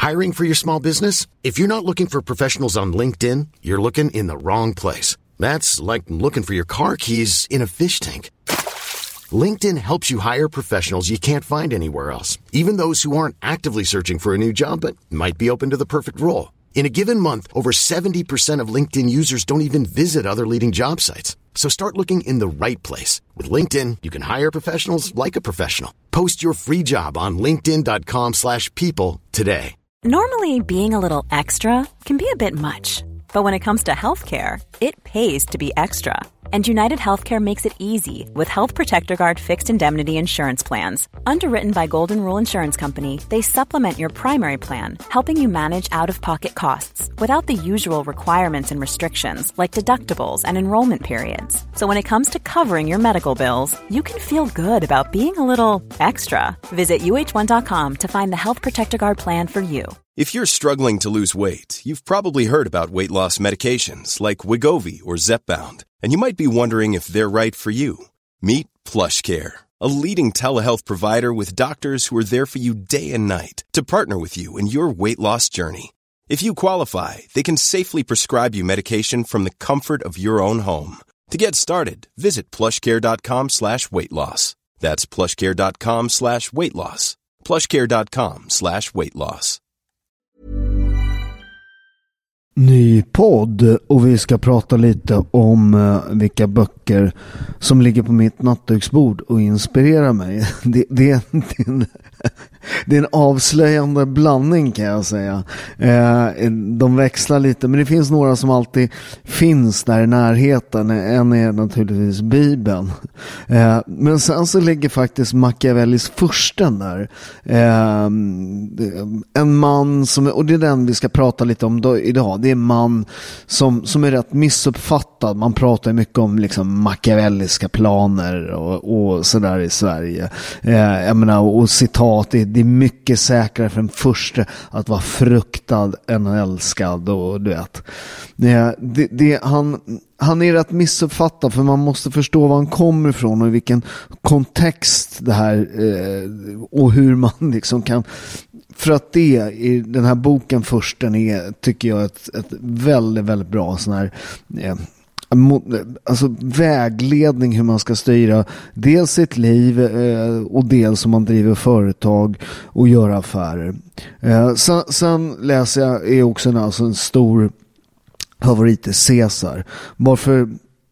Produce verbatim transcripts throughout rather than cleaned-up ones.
Hiring for your small business? If you're not looking for professionals on LinkedIn, you're looking in the wrong place. That's like looking for your car keys in a fish tank. LinkedIn helps you hire professionals you can't find anywhere else, even those who aren't actively searching for a new job but might be open to the perfect role. In a given month, over seventy percent of LinkedIn users don't even visit other leading job sites. So start looking in the right place. With LinkedIn, you can hire professionals like a professional. Post your free job on linkedin dot com slash people today. Normally, being a little extra can be a bit much. But when it comes to healthcare, it pays to be extra. And United Healthcare makes it easy with Health Protector Guard fixed indemnity insurance plans. Underwritten by Golden Rule Insurance Company, they supplement your primary plan, helping you manage out-of-pocket costs without the usual requirements and restrictions like deductibles and enrollment periods. So when it comes to covering your medical bills, you can feel good about being a little extra. Visit U H one dot com to find the Health Protector Guard plan for you. If you're struggling to lose weight, you've probably heard about weight loss medications like Wegovy or Zepbound, and you might be wondering if they're right for you. Meet PlushCare, a leading telehealth provider with doctors who are there for you day and night to partner with you in your weight loss journey. If you qualify, they can safely prescribe you medication from the comfort of your own home. To get started, visit plushcare.com slash weight loss. That's plushcare.com slash weight loss. plushcare.com slash weight loss. Ny podd, och vi ska prata lite om uh, vilka böcker som ligger på mitt nattduksbord och inspirerar mig. Det, det, det, är en, det är en avslöjande blandning, kan jag säga. Uh, de växlar lite, men det finns några som alltid finns där i närheten. En är naturligtvis Bibeln. Uh, men sen så ligger faktiskt Machiavellis Fursten där. Uh, en man som, och det är den vi ska prata lite om då, idag. Det är en man som, som är rätt missuppfattad. Man pratar mycket om liksom machiavelliska planer och, och sådär i Sverige. Eh, jag menar, och citat, det, det är mycket säkrare för en första att vara fruktad än älskad, och du vet. Eh, det, det, han, han är rätt missuppfattad, för man måste förstå var han kommer ifrån och i vilken kontext det här eh, och hur man liksom kan. För att det i den här boken först, den är, tycker jag, ett, ett väldigt, väldigt bra sån här eh, alltså vägledning hur man ska styra dels sitt liv eh, och dels som man driver företag och gör affärer. Eh, sen, sen läser jag, är också en, alltså en stor favorit, Caesar. Varför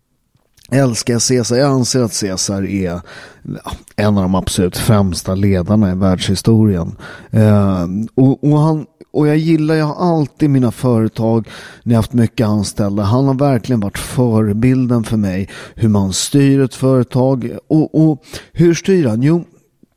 älskar jag Caesar? Jag anser att Caesar är en av de absolut främsta ledarna i världshistorien. Eh, och, och, han, och jag gillar, jag har alltid mina företag, när jag haft mycket anställda. Han har verkligen varit förebilden för mig. Hur man styr ett företag. Och, och hur styr han? Jo,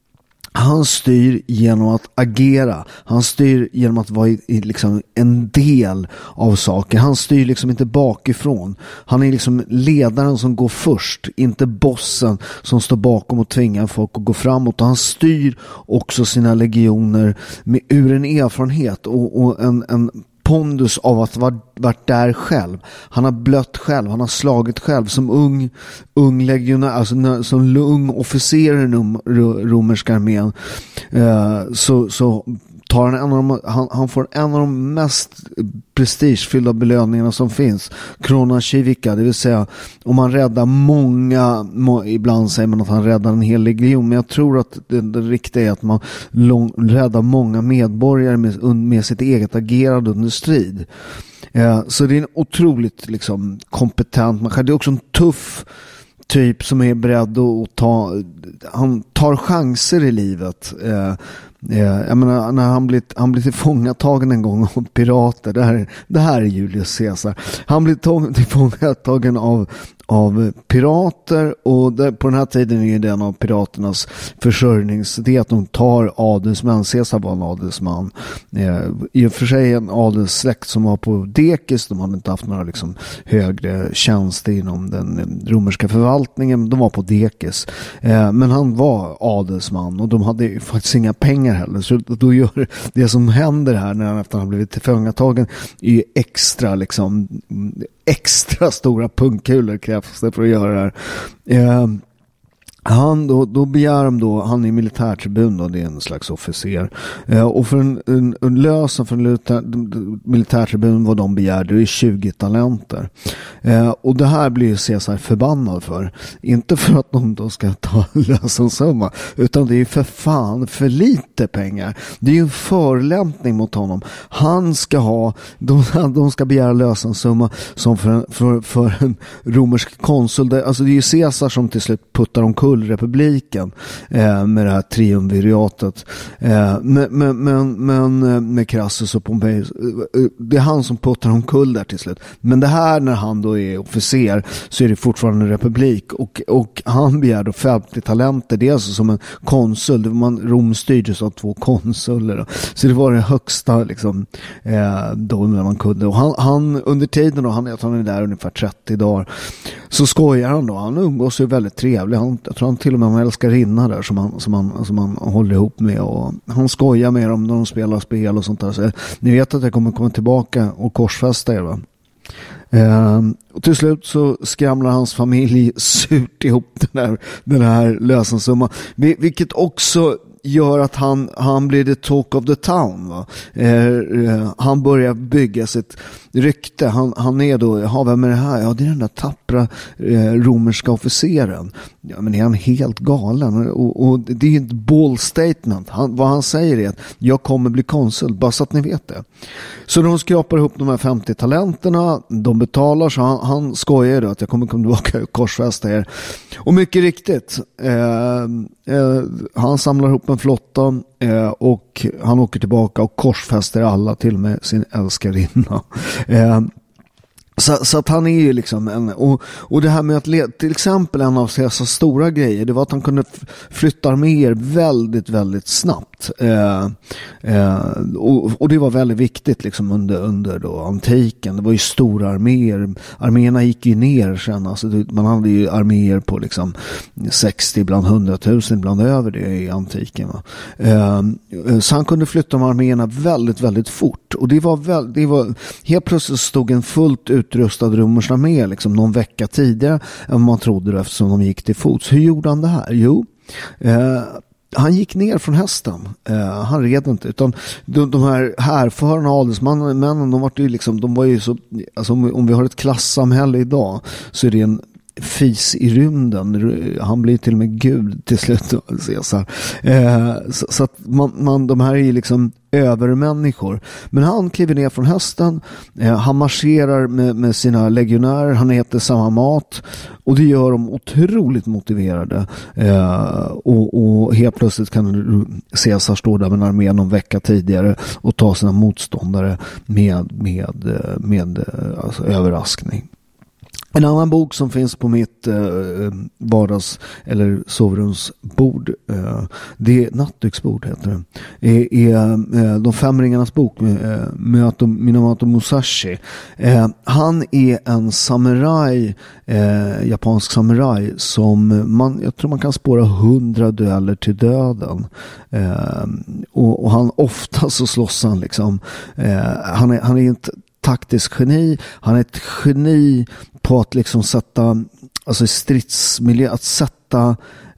han styr genom att agera. Han styr genom att vara i, i liksom en del av saker. Han styr liksom inte bakifrån. Han är liksom ledaren som går först, inte bossen som står bakom och tvingar folk att gå framåt. Och han styr också sina legioner med, ur en erfarenhet och, och en, en pondus av att vara varit där själv. Han har blött själv, han har slagit själv som ung ung legionär, alltså som ung officer i den romerska armén. Uh, så, så tar han, en av de, han, han får en av de mest prestigefyllda belöningarna som finns, Krona Civica, det vill säga om man räddar många, må, ibland säger man att han räddar en hel legion, men jag tror att det, det riktiga är att man lång, räddar många medborgare med, med sitt eget agerande under strid. Eh, så det är en otroligt liksom kompetent människa. Det är också en tuff typ som är beredd att ta, han tar chanser i livet. Eh, eh, jag menar, när han blir han blir tillfångatagen en gång av pirater, det här, det här är Julius Caesar. Han blir tång, tillfångatagen av av pirater, och där, på den här tiden är ju den av piraternas försörjningsidé att de tar adelsmän. Caesar var en adelsman. Eh, I och för sig en adelssläkt som var på dekis. De hade inte haft några liksom högre tjänster inom den romerska förvaltningen. De var på dekis. Eh, men han var adelsman, och de hade ju faktiskt inga pengar heller. Så då gör det som händer här när han efter han blivit tillfångatagen är ju extra liksom extra stora punkkulor krävs det för att göra det här. Eh, Han, då, då begär de då, han är militärtribun då, det är en slags officer. Eh, och för en, en, en lösen för en militär, militärtribun vad de begär, det är tjugo talenter. Eh, och det här blir ju Caesar förbannad för. Inte för att de då ska ta lösensumma, utan det är ju för fan för lite pengar. Det är ju en förolämpning mot honom. Han ska ha, de, de ska begära lösensumma som för en, för, för en romersk konsul. Alltså det är ju Caesar som till slut puttar omkull republiken eh, med det här triumviratet eh, men, men, men, men med Crassus och Pompejus, det är han som puttar omkull där till slut. Men det här, när han då är officer, så är det fortfarande en republik, och, och han begär då femtio talenter. Det är alltså som en konsul, man Rom styrdes av två konsuler då. Så det var det högsta liksom, eh, då när man kunde, och han, han under tiden då, han, han är där ungefär trettio dagar, så skojar han då, han umgås ju väldigt trevlig, han, jag tror han till och med har en älskarinna där som han, som, han, som han håller ihop med, och han skojar med dem när de spelar spel och sånt där. Så, ni vet att jag kommer komma tillbaka och korsfästa er, va? Eh, och till slut så skramlar hans familj surt ihop den här, den här lösensumman, vilket också gör att han, han blir the talk of the town, va? Eh, han börjar bygga sitt rykte. Han, han är då, ja, vem är det här? Ja, det är den där tappra eh, romerska officeren. Ja, men är han helt galen? Och, och det är ett bold statement. Han, vad han säger är att jag kommer bli konsul, bara så att ni vet det. Så de skrapar ihop de här femtio talenterna, de betalar, så han, han skojar då att jag kommer komma tillbaka och korsfästa er. Och mycket riktigt, eh, eh, han samlar ihop en flotta eh, och han åker tillbaka och korsfäster alla, till med sin älskarinna. Eh, Så, så att han är ju liksom en, och, och det här med att led, till exempel en av så stora grejer, det var att han kunde flytta arméer väldigt, väldigt snabbt. Eh, eh, och, och det var väldigt viktigt liksom under, under då antiken. Det var ju stora arméer. Arméerna gick ju ner sen. Alltså, man hade ju arméer på liksom sextio, ibland hundratusen, ibland över det i antiken. Va? Eh, så han kunde flytta de arméerna väldigt, väldigt fort. Och det var, väl, det var helt plötsligt stod en fullt ut utrustad romersk armé liksom någon vecka tidigare än man trodde då, eftersom de gick till fots. Hur gjorde han det här? Jo, eh, han gick ner från hästen. Eh, han red inte, utan de, de här härförarna, adelsmännen, de var ju liksom, de var ju så, alltså om, om vi har ett klassamhälle idag, så är det en fis i rymden. Han blir till och med gud till slut, Caesar. Eh, så, så att man, man, de här är ju liksom övermänniskor. Men han kliver ner från hästen, eh, han marscherar med, med sina legionärer, han äter samma mat, och det gör dem otroligt motiverade. Eh, och, och helt plötsligt kan Caesar stå där med en armé någon vecka tidigare och ta sina motståndare med, med, med alltså, överraskning. En annan bok som finns på mitt eh, vardags- eller sovrumsbord, eh, det är Nattduksbord heter det, är, är eh, de fem ringarnas bok med eh, Minamoto Musashi. Eh, han är en samuraj, eh, japansk samuraj, som man, jag tror man kan spåra hundra dueller till döden. Eh, och, och han ofta så slåss han liksom, eh, han är, han är inte taktisk geni, han är ett geni på att liksom sätta, alltså i stridsmiljö, att sätta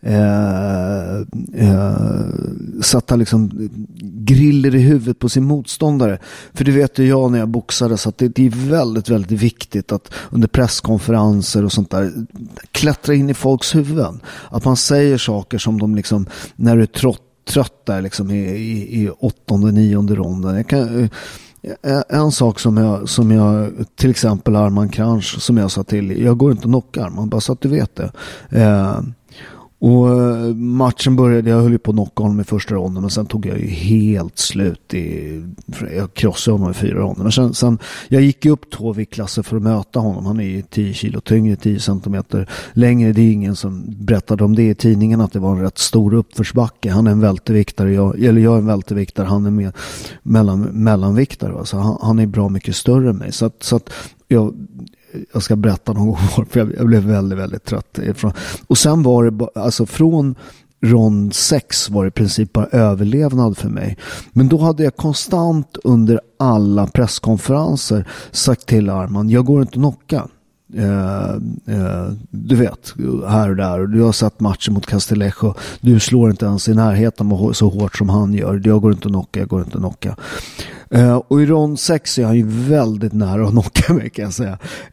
eh, eh, sätta liksom griller i huvudet på sin motståndare. För det vet ju jag när jag boxade, så att det, det är väldigt, väldigt viktigt att under presskonferenser och sånt där klättra in i folks huvuden. Att man säger saker som de liksom, när du är trött, trött där liksom i, i, i åttonde, nionde ronden. Jag kan En sak som jag, som jag till exempel Arman Kranch, som jag sa till, jag går inte att knocka Arman, bara så att du vet det. Eh, och matchen började, jag höll ju på att knocka honom i första ronden, men sen tog jag ju helt slut i, jag krossade honom i fyra ronden. Men sen, sen jag gick upp två viktklasser för att möta honom. Han är ju tio kilo tyngre, tio centimeter längre. Det är ingen som berättade om det i tidningen, att det var en rätt stor uppförsbacke. Han är en välteviktare, jag, eller jag är en välteviktare, han är med mellan, mellanviktare. Va? Så han, han är bra mycket större än mig. Så att, så att jag jag ska berätta någon gång, för jag, jag blev väldigt, väldigt trött. Och sen var det, alltså från rond sex var det i princip bara överlevnad för mig. Men då hade jag konstant under alla presskonferenser sagt till Arman, jag går inte att knocka. eh, eh, du vet, här och där, och du har sett matchen mot Castillejo, du slår inte ens i närheten så hårt som han gör, jag går inte att knocka, jag går inte att knocka. Uh, och i rond sex är han ju väldigt nära att knocka mig, kan jag säga.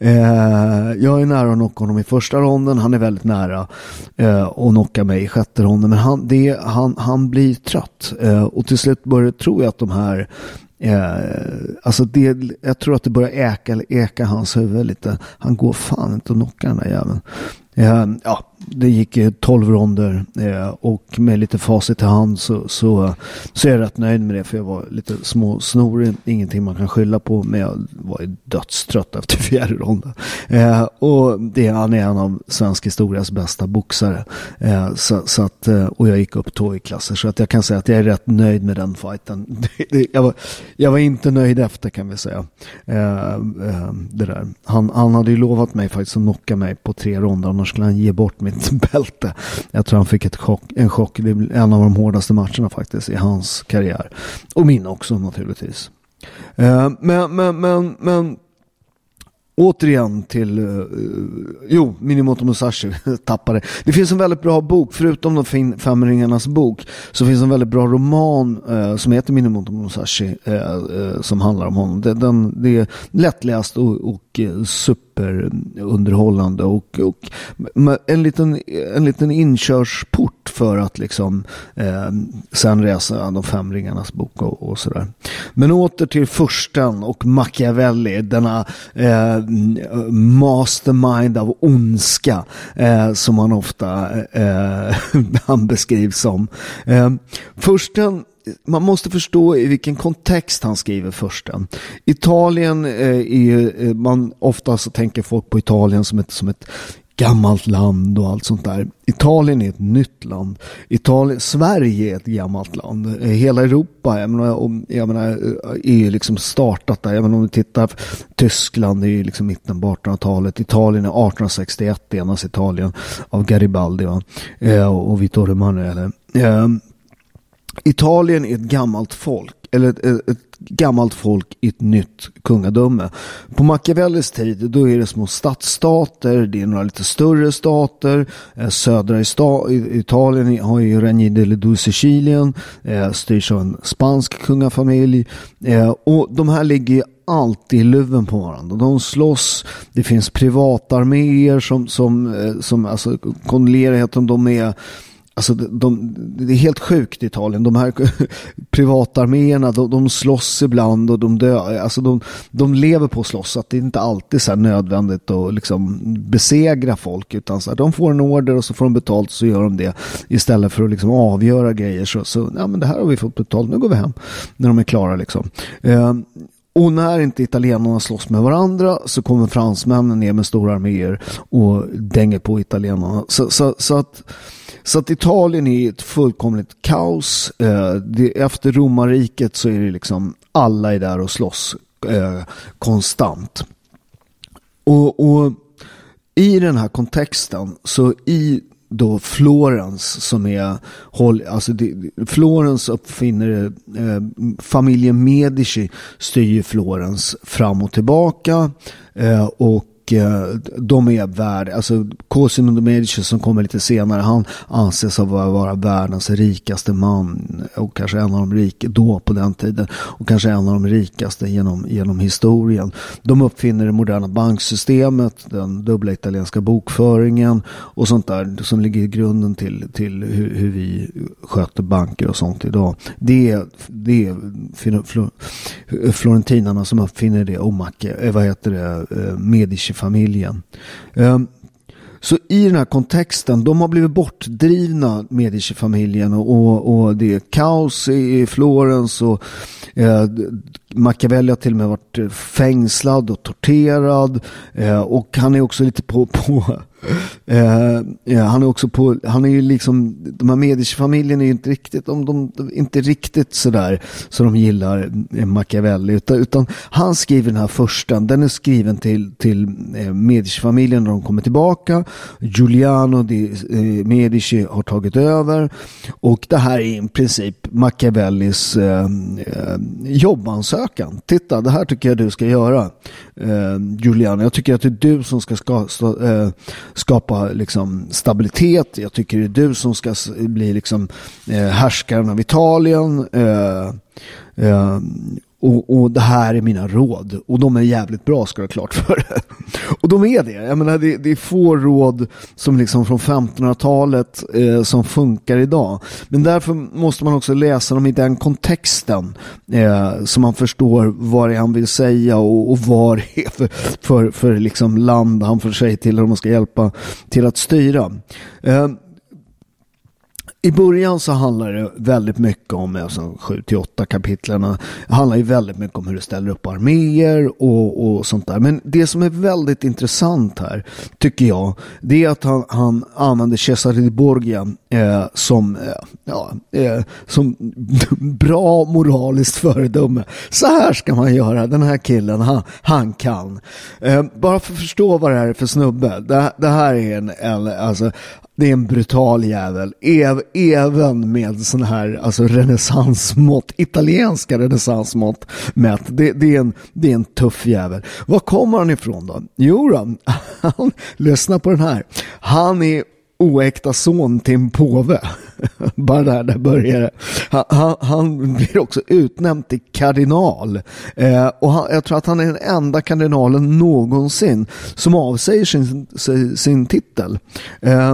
Uh, jag är nära att knocka honom i första ronden, han är väldigt nära uh, att knocka mig i sjätte ronden, men han, det, han, han blir trött. Uh, och till slut börjar, tror jag att de här uh, alltså det, jag tror att det börjar äka, äka hans huvud lite. Han går fan inte att knocka den där jäveln. Uh, ja, det gick tolv ronder eh, och med lite facit i hand så, så, så är jag rätt nöjd med det, för jag var lite små snorig, ingenting man kan skylla på, men jag var ju dödstrött efter fjärde ronden. Eh, och det, han är en av svensk historias bästa boxare. Eh, så, så att, och jag gick upp två i klasser, så att jag kan säga att jag är rätt nöjd med den fighten. jag, var, jag var inte nöjd efter, kan vi säga. Eh, eh, det där. Han, han hade ju lovat mig faktiskt att knocka mig på tre ronder, annars skulle han ge bort mitt bälte. Jag tror han fick ett chock, en chock. Det är en av de hårdaste matcherna faktiskt i hans karriär. Och min också naturligtvis. Uh, men, men, men, men återigen till uh, jo, Minemoto Musashi tappade. Det finns en väldigt bra bok, förutom de fin- femringarnas bok, så finns en väldigt bra roman uh, som heter Minemoto Musashi uh, uh, som handlar om honom. Det, den, det är lättläst och, och uh, superunderhållande och, och en liten, en liten inkörsport för att liksom uh, sen resa de femringarnas bok och, och sådär. Men åter till Fursten och Machiavelli, denna uh, mastermind av ondska eh, som han ofta eh, han beskrivs som. Eh, försten, man måste förstå i vilken kontext han skriver försten. Italien eh, är, man ofta så tänker folk på Italien som ett, som ett gammalt land och allt sånt där. Italien är ett nytt land. Italien, Sverige är ett gammalt land. Hela Europa, jag menar, om, jag menar, är ju liksom startat där. Jag menar, om du tittar, Tyskland är ju liksom mitten på artonhundratalet. Italien är arton sextioett, enas Italien av Garibaldi, va? Eh, och Vittorio Emanuele. Eh, Italien är ett gammalt folk, eller ett, ett, ett gammalt folk i ett nytt kungadöme. På Machiavellis tid, då är det små stadsstater, det är några lite större stater. Eh, södra sta- Italien har ju Regni delle Due Sicilien, eh, styrs av en spansk kungafamilj. Eh, och de här ligger alltid i luven på varandra. De slåss. Det finns privatarméer som, som, som alltså, kondolerar de är. Alltså de, det är helt sjukt i Italien. De här privatarméerna, de, de slåss ibland och de dör. Alltså de, de lever på att slåss. Så att det är inte alltid så här nödvändigt att liksom besegra folk, utan så här, de får en order och så får de betalt, så gör de det istället för att liksom avgöra grejer. Så, så ja, men det här har vi fått betalt, nu går vi hem när de är klara liksom. Eh, Och när inte italienarna slåss med varandra så kommer fransmännen ner med stora arméer och dänger på italienarna. Så, så, så, att, så att Italien är ett fullkomligt kaos. Eh, det, efter romarriket så är det liksom alla är där och slåss eh, konstant. Och, och i den här kontexten, så i då Florens som är alltså det, Florens uppfinner eh, familjen Medici styr Florens fram och tillbaka eh, och de är värd, alltså Cosimo de Medici som kommer lite senare, han anses av att vara världens rikaste man och kanske en av de rika då på den tiden och kanske en av de rikaste genom, genom historien. De uppfinner det moderna banksystemet, den dubbla italienska bokföringen och sånt där som ligger i grunden till, till hur, hur vi sköter banker och sånt idag. Det är, det är florentinarna som uppfinner det och Macke, vad heter det, Medici familjen. Så i den här kontexten, de har blivit bortdrivna, Medici-familjen, och, och, och det är kaos i Florens och eh, Machiavelli har till och med varit fängslad och torterad eh, och han är också lite på, på eh, ja, han är också på, han är ju liksom, de här Medici-familjen är ju inte riktigt, de, de, inte riktigt sådär så de gillar Machiavelli, utan, utan han skriver den här första, den är skriven till, till eh, Medici-familjen när de kommer tillbaka. Giuliano di eh, Medici har tagit över och det här är i princip Machiavellis eh, eh, jobbansökan. Titta, det här tycker jag du ska göra. eh, Giuliani. Jag tycker att det är du som ska ska, sta, eh, skapa liksom stabilitet. Jag tycker det är du som ska bli liksom eh, härskaren av Italien. Eh, eh, Och, och det här är mina råd. Och de är jävligt bra, ska jag klart för det. Och de är det. Jag menar, det, det är få råd som liksom från femtonhundratalet eh, som funkar idag. Men därför måste man också läsa dem i den kontexten. Eh, så man förstår vad det är han vill säga. Och, och vad det är för, för, för liksom land han får sig till. Och man ska hjälpa till att styra. Eh, I början så handlar det väldigt mycket om, alltså sju till åtta kapitlerna, handlar ju väldigt mycket om hur du ställer upp arméer och, och sånt där. Men det som är väldigt intressant här, tycker jag, det är att han, han använder Cesare di Borgia eh, som, eh, ja, eh, som bra moraliskt föredöme. Så här ska man göra, den här killen, han, han kan. Eh, bara för att förstå vad det här är för snubbe. Det, det här är en, en alltså, det är en brutal jävel. Ev, även med sån här alltså renässansmått, italienska renässansmått mätt. Det, det, är en, det är en tuff jävel. Var kommer han ifrån då? Jo då, han, lyssna på den här. Han är oäkta son till en påve. Bara där, där börjar det. Han, han, han blir också utnämnd till kardinal. Eh, och han, jag tror att han är den enda kardinalen någonsin som avsäger sin, sin, sin titel. Eh,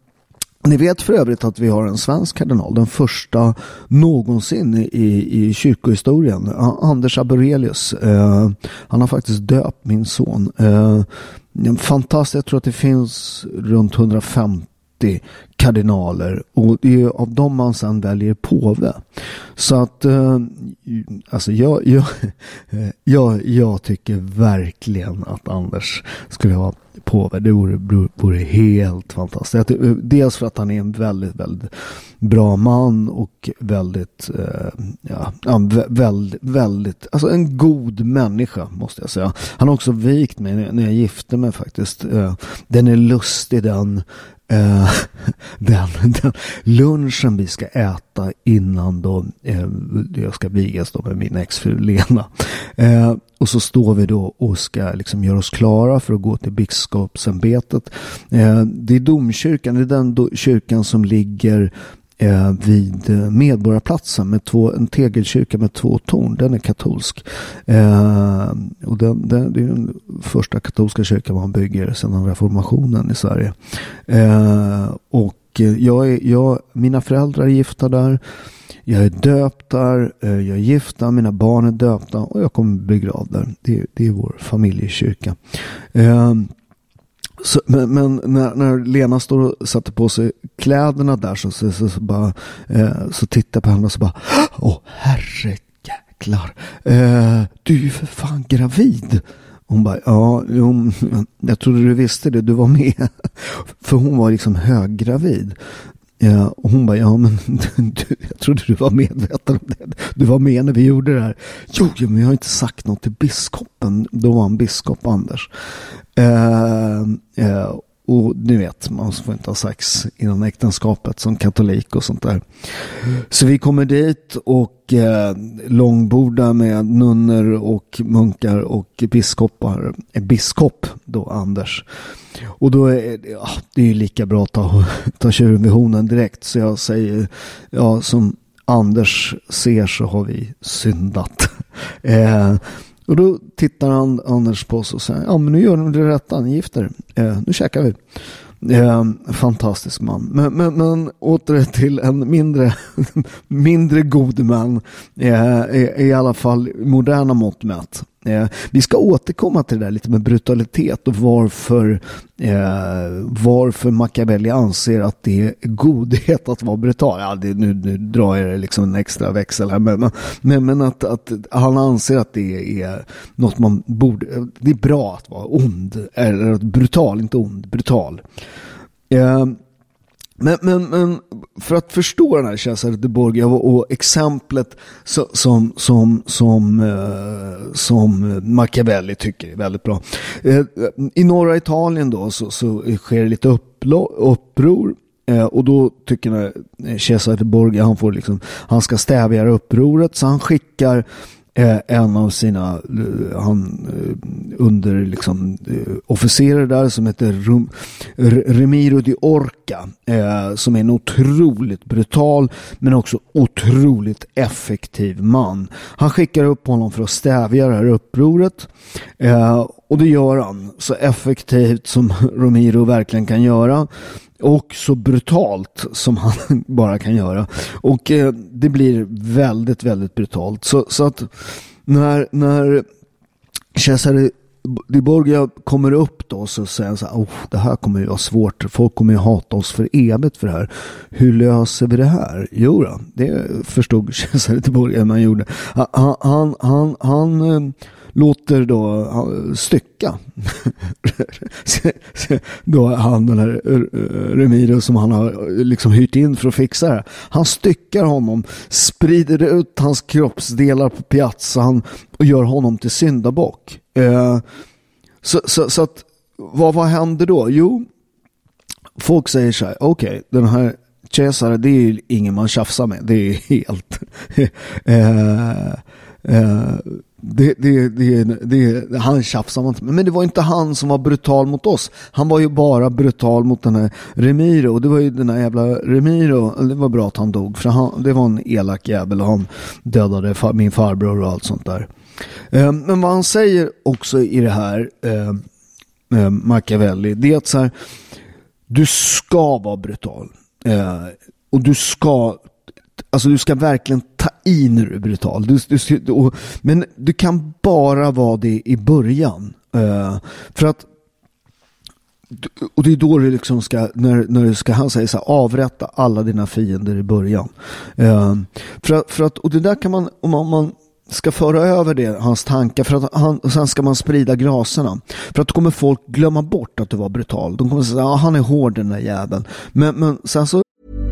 Ni vet för övrigt att vi har en svensk kardinal, den första någonsin i, i kyrkohistorien, Anders Aborelius. Eh, han har faktiskt döpt min son. Eh, en fantastisk, jag tror att det finns runt hundrafemtio kardinaler och det är av dem man sedan väljer påve. Så att eh, alltså jag, jag, jag, jag tycker verkligen att Anders skulle ha påve. Det vore, vore helt fantastiskt. Dels för att han är en väldigt, väldigt bra man och väldigt, eh, ja, väldigt, väldigt, alltså en god människa måste jag säga. Han har också vikt mig när jag gifte mig faktiskt. Eh, den är lustig den Uh, den, den lunchen vi ska äta innan då uh, jag ska vigas då med min exfru Lena. Uh, och så står vi då och ska liksom göra oss klara för att gå till biskopsämbetet. Uh, det är domkyrkan, det är den do- kyrkan som ligger Eh, vid Medborgarplatsen med två, en tegelkyrka med två torn. Den är katolsk. Eh, och den, den, det är den första katolska kyrkan man bygger sedan reformationen i Sverige. Eh, och jag är, jag, mina föräldrar är gifta där. Jag är döpt där. Eh, jag är gifta. Mina barn är döpta. Och jag kommer bli begravd där. Det, det är vår familjekyrka. Eh, Så, men men när, när Lena står och satte på sig kläderna där så, så, så, så, bara, eh, så tittar jag på henne och så bara åh herrejäklar, eh, du är ju för fan gravid. Hon bara, ja, hon, jag trodde du visste det, du var med. För hon var liksom höggravid. Ja, och hon bara, ja men du, jag trodde du var medveten om det. Du var med när vi gjorde det här. Jo, men jag har inte sagt något till biskopen. Då var han biskop Anders. Eh, eh, och ni vet, man får inte ha sex innan äktenskapet som katolik och sånt där. Så vi kommer dit och eh, långborda med nunnor och munkar och biskopar. Eh, biskop då, Anders. Och då är det, ja, det är ju lika bra att ta, ta tjuren vid honen direkt. Så jag säger, ja, som Anders ser så har vi syndat. Eh, och då tittar han, Anders på oss och säger, ja men nu gör du det rätt, ni gifter. Eh, nu käkar vi. Eh, fantastisk man. Men, men, men åter till en mindre mindre god man eh, i, i alla fall moderna mått mätt. Eh, vi ska återkomma till det där lite med brutalitet och varför eh, varför Machiavelli anser att det är godhet att vara brutal. Ja, det, nu, nu drar jag liksom en extra växel här, men, men, men att, att han anser att det är något man borde, det är bra att vara ond, eller brutal, inte ond, brutal. Eh, Men, men, men för att förstå den här Cesare di Borgia och, och exemplet så, som, som, som, eh, som Machiavelli tycker är väldigt bra. Eh, I norra Italien då så, så sker det lite upplo- uppror. Eh, och då tycker Cesare di Borgia han, får liksom, han ska stävja upproret, så han skickar eh, en av sina eh, han eh, under liksom eh, officerer där som heter Rum, R- Remiro de Orca eh, som är en otroligt brutal men också otroligt effektiv man. Han skickar upp honom för att stävja det här upproret eh, och det gör han så effektivt som Remiro verkligen kan göra. Och så brutalt som han bara kan göra. Och eh, det blir väldigt, väldigt brutalt. Så, så att när, när Cesare Di Borgia kommer upp då så säger han så här, oh, det här kommer ju vara svårt. Folk kommer ju hata oss för evigt för det här. Hur löser vi det här? Jo då, det förstod Cesare Di Borgia hur man gjorde. Han, han, han, han eh, låter då stycka då han den här Remiro som han har liksom hyrt in för att fixa det. Han styckar honom, sprider ut hans kroppsdelar på piazzan och gör honom till syndabock. Eh, så, så, så att vad, vad händer då? Jo, folk säger så här, okej, okay, den här Cesare, det är ju ingen man tjafsar med. Det är helt eh, eh, Det, det, det, det, han tjafsade man inte. Men det var inte han som var brutal mot oss. Han var ju bara brutal mot den här Remiro. Och det var ju den här jävla Remiro. Det var bra att han dog. För han, det var en elak jävel. Och han dödade far, min farbror och allt sånt där. Eh, men vad han säger också i det här eh, eh, Machiavelli, det är att så här, du ska vara brutal. Eh, och du ska Alltså du ska verkligen ta i när du är brutal. Du, du, och, men du kan bara vara det i början. Uh, för att och det är då du liksom ska när, när du ska han säger så här, avrätta alla dina fiender i början. Uh, för, för att och det där kan man om man, man ska föra över det hans tankar för att han och sen ska man sprida graserna. För att då kommer folk glömma bort att du var brutal. De kommer säga ah, han är hård den där jäveln. Men men sen så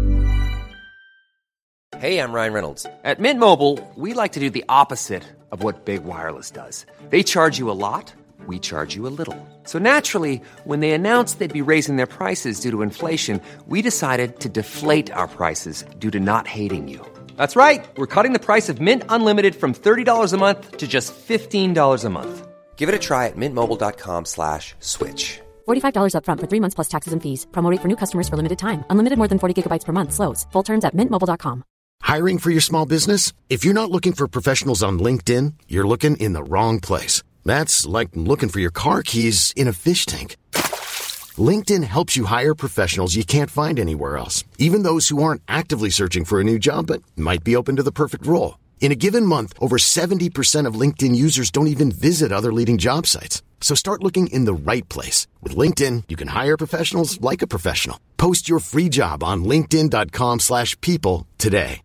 Hey, I'm Ryan Reynolds. At Mint Mobile, we like to do the opposite of what Big Wireless does. They charge you a lot, we charge you a little. So naturally, when they announced they'd be raising their prices due to inflation, we decided to deflate our prices due to not hating you. That's right. We're cutting the price of Mint Unlimited from thirty dollars a month to just fifteen dollars a month. Give it a try at mintmobile.com slash switch. forty-five dollars up front for three months plus taxes and fees. Promo rate for new customers for limited time. Unlimited more than forty gigabytes per month. Slows full terms at mint mobile dot com. Hiring for your small business? If you're not looking for professionals on LinkedIn, you're looking in the wrong place. That's like looking for your car keys in a fish tank. LinkedIn helps you hire professionals you can't find anywhere else, even those who aren't actively searching for a new job but might be open to the perfect role. In a given month, over seventy percent of LinkedIn users don't even visit other leading job sites. So start looking in the right place. With LinkedIn, you can hire professionals like a professional. Post your free job on linkedin dot com slash people today.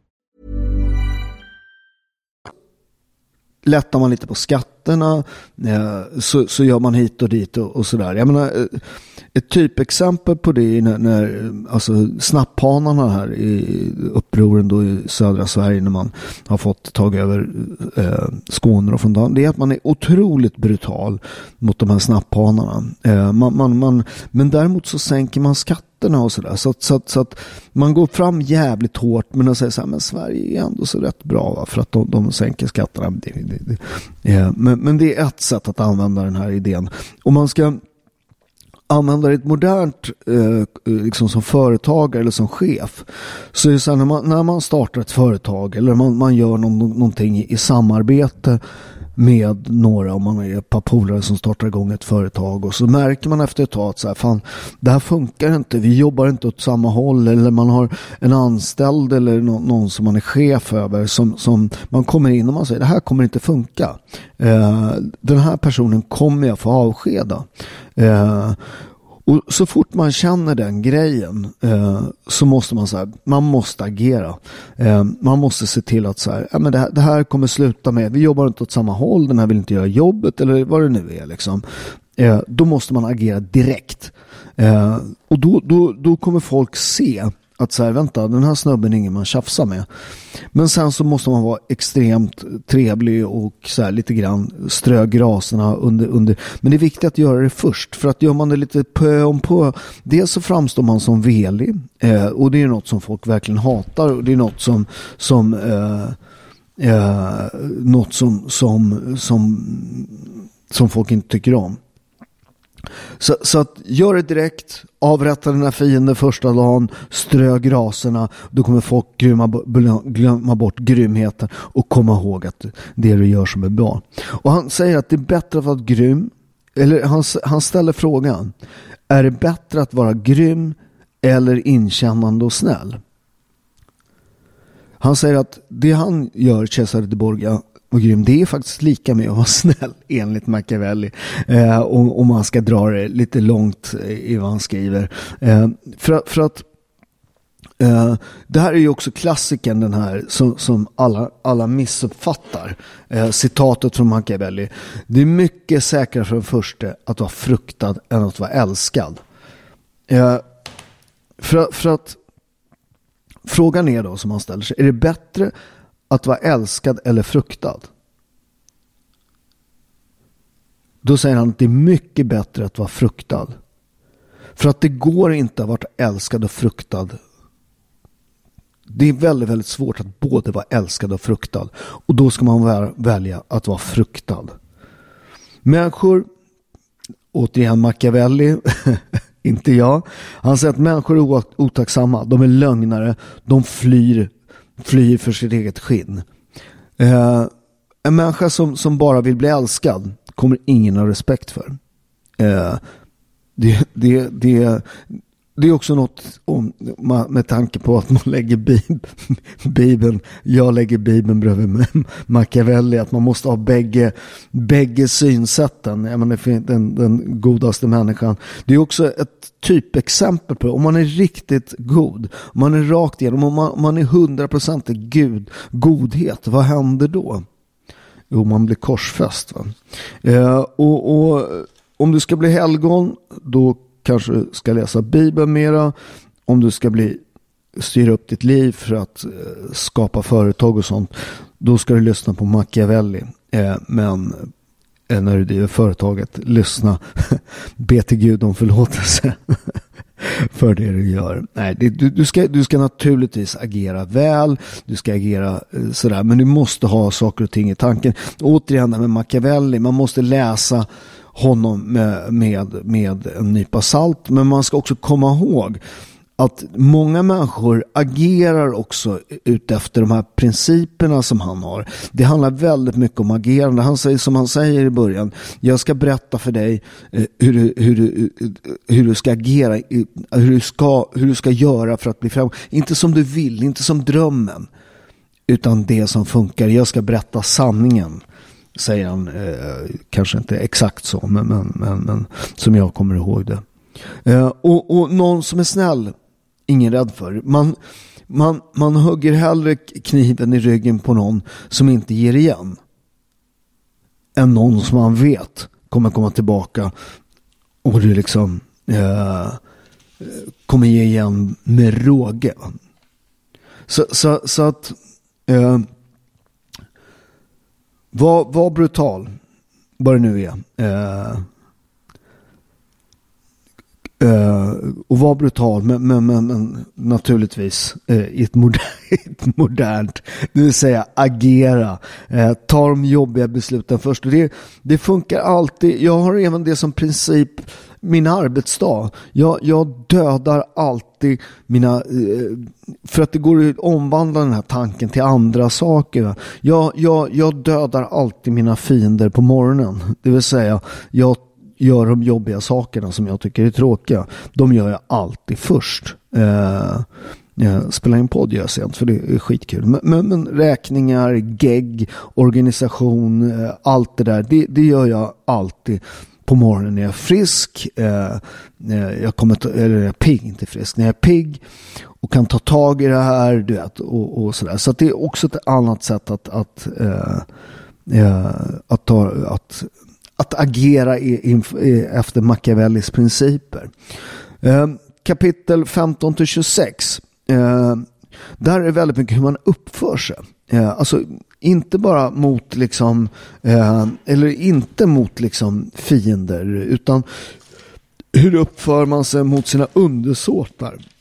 Lättar man lite på skatterna eh, så, så gör man hit och dit och, och sådär. Jag menar, ett typexempel på det är när, när alltså snapphanarna här i upproren då i södra Sverige när man har fått tag över eh, Skåne och från dagen, det är att man är otroligt brutal mot de här snapphanarna. Eh, man, man, man, men däremot så sänker man skatterna och sådär. Så, så, så att man går fram jävligt hårt men säger så här, men Sverige är ändå så rätt bra va? För att de, de sänker skatterna. Det, det, det, ja, men, men det är ett sätt att använda den här idén. Om man ska använda ett modernt eh, liksom som företagare eller som chef så är det så här, när man, när man startar ett företag eller man, man gör någon, någonting i, i samarbete med några, om man är ett par polare som startar igång ett företag och så märker man efter ett tag att så här, fan, det här funkar inte, vi jobbar inte åt samma håll eller man har en anställd eller no- någon som man är chef över som, som man kommer in och man säger det här kommer inte funka. Eh, den här personen kommer jag få avskeda. Eh, och så fort man känner den grejen eh, så måste man så här, man måste agera. Eh, man måste se till att så här, ja, men det, här, det här kommer sluta med, vi jobbar inte åt samma håll, den här vill inte göra jobbet eller vad det nu är liksom. Eh, då måste man agera direkt. Eh, och då, då, då kommer folk se att så här, vänta, den här snubben är ingen man tjafsar med. Men sen så måste man vara extremt trevlig och så här, lite grann strö graserna under, under. Men det är viktigt att göra det först. För att gör man det lite pö om på, dels så framstår man som velig. Eh, och det är något som folk verkligen hatar. Och det är något som, som eh, eh, något som, som, som, som folk inte tycker om. Så, så att gör det direkt, avrätta den här fienden första dagen, strö graserna, då kommer folk glömma, glömma bort grymheten och komma ihåg att det du gör som är bra. Och han säger att det är bättre att vara grym, eller han, han ställer frågan, är det bättre att vara grym eller inkännande och snäll? Han säger att det han gör, Cesare de Borgia och grym, det är faktiskt lika med att vara snäll enligt Machiavelli, eh, om, om man ska dra det lite långt i vad han skriver. Eh, för, för att eh, det här är ju också klassikern, den här som, som alla, alla missuppfattar. Eh, citatet från Machiavelli. Det är mycket säkrare för den första att vara fruktad än att vara älskad. Eh, för, för att frågan är då, som han ställer sig, är det bättre att vara älskad eller fruktad? Då säger han att det är mycket bättre att vara fruktad. För att det går inte att vara älskad och fruktad. Det är väldigt, väldigt svårt att både vara älskad och fruktad. Och då ska man välja att vara fruktad. Människor, återigen Machiavelli, inte jag. Han säger att människor är otacksamma. De är lögnare. De flyr flyr för sitt eget skinn. Eh, en människa som, som bara vill bli älskad kommer ingen ha respekt för. Eh, det, det, det, det är också något om, med tanke på att man lägger bib, Bibeln, jag lägger Bibeln bredvid Machiavelli, att man måste ha bägge, bägge synsätten. Jag menar, den, den godaste människan. Det är också ett typexempel på om man är riktigt god, om man är rakt igenom, om man, om man är hundra procent Gud, godhet, vad händer då? Jo, man blir korsfäst. Va? Eh, och, och om du ska bli helgon, då kanske du ska läsa Bibeln mera. Om du ska bli styra upp ditt liv för att eh, skapa företag och sånt, då ska du lyssna på Machiavelli. Eh, men eh, när du driver företaget, lyssna, be till Gud om förlåtelse för det du gör. Nej, det, du, du, ska, du ska naturligtvis agera väl, du ska agera eh, sådär, men du måste ha saker och ting i tanken. Återigen med Machiavelli, man måste läsa honom med, med, med en nypa salt, men man ska också komma ihåg att många människor agerar också ut efter de här principerna som han har. Det handlar väldigt mycket om agerande. Han säger, som han säger i början, jag ska berätta för dig eh, hur, du, hur, du, hur du ska agera, hur du ska, hur du ska göra för att bli fram. Inte som du vill, inte som drömmen, utan det som funkar. Jag ska berätta sanningen, säger han. Eh, kanske inte exakt så, men, men, men, men som jag kommer ihåg det. Eh, och, och någon som är snäll, ingen rädd för. Man, man, man hugger hellre kniven i ryggen på någon som inte ger igen än någon som man vet kommer komma tillbaka och du liksom eh, kommer ge igen med råge. Så, så, så att eh, var, var brutal, vad det nu är. Eh, Uh, och vara brutal, men, men, men, men naturligtvis uh, i ett, moder- ett modernt, det vill säga agera, uh, ta de jobbiga besluten först. Och det, det funkar alltid. Jag har även det som princip min arbetsdag. Jag, jag dödar alltid mina, uh, för att det går att omvandla den här tanken till andra saker. Jag, jag, jag dödar alltid mina fiender på morgonen. Det vill säga, jag gör de jobbiga sakerna som jag tycker är tråkiga. De gör jag alltid först. Eh, jag spelar in podd gör jag sent, för det är skitkul. Men, men, men räkningar, gegg, organisation, eh, allt det där, det, det gör jag alltid på morgonen när jag är frisk. Eh, jag kommer ta, eller jag är pigg, inte frisk. När jag är pigg och kan ta tag i det här, du vet, och, och sådär. Så att det är också ett annat sätt att att, eh, eh, att ta att att agera i, i, efter Machiavellis principer. Eh, kapitel femton till tjugosex. Eh, där är det väldigt mycket hur man uppför sig. Eh, alltså inte bara mot liksom eh, eller inte mot liksom fiender, utan hur uppför man sig mot sina undersåtar.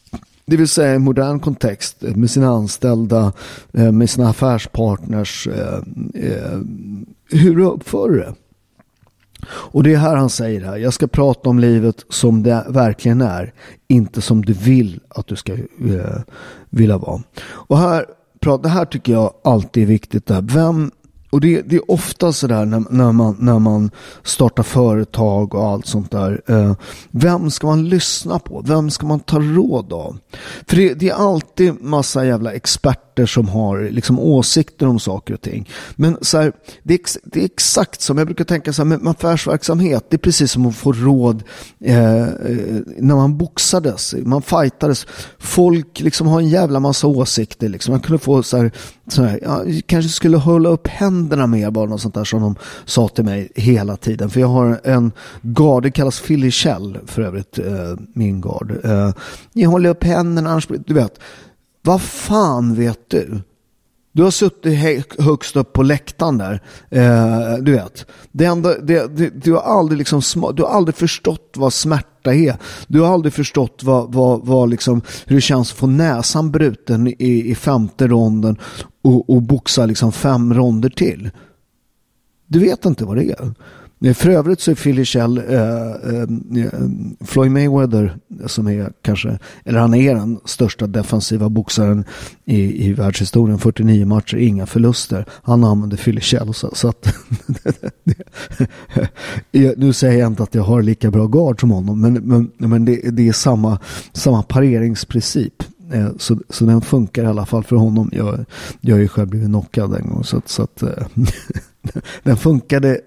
Det vill säga i modern kontext med sina anställda, med sina affärspartners, hur du uppför det. Och det är här han säger här, jag ska prata om livet som det verkligen är, inte som du vill att du ska eh, vilja vara. Och här, det här tycker jag alltid är viktigt där. Vem, och det, det är ofta så där när, när, man, när man startar företag och allt sånt där. Eh, vem ska man lyssna på? Vem ska man ta råd av? För det, det är alltid massa jävla experter som har liksom åsikter om saker och ting. Men så här, det, är, det är exakt som jag brukar tänka så här, med affärsverksamhet. Det är precis som att få råd eh, när man boxades. Man fightades. Folk liksom har en jävla massa åsikter. Liksom. Man kunde få så här, så här ja, kanske skulle hålla upp händerna mer, bara något sånt där som de sa till mig hela tiden. För jag har en gard, det kallas Philly Shell för övrigt, eh, min gard. Eh, jag håller upp händerna, annars, du vet. Vad fan vet du? Du har suttit högst upp på läktaren där. Eh, du vet. Det enda, det, det, du har aldrig liksom sma, du har aldrig förstått vad smärta är. Du har aldrig förstått vad, vad, vad liksom, hur det känns att få näsan bruten i, i femte ronden och, och boxa liksom fem ronder till. Du vet inte vad det är. För övrigt så är Philly Shell äh, äh, Floyd Mayweather som är kanske, eller han är den största defensiva boxaren i, i världshistorien, fyrtionio matcher, inga förluster. Han använder Philly Shell så, så att nu säger jag inte att jag har lika bra guard som honom, men, men, men det, det är samma, samma pareringsprincip. Så, så den funkar i alla fall för honom. Jag, jag har ju själv blivit knockad en gång, så att, så att den funkade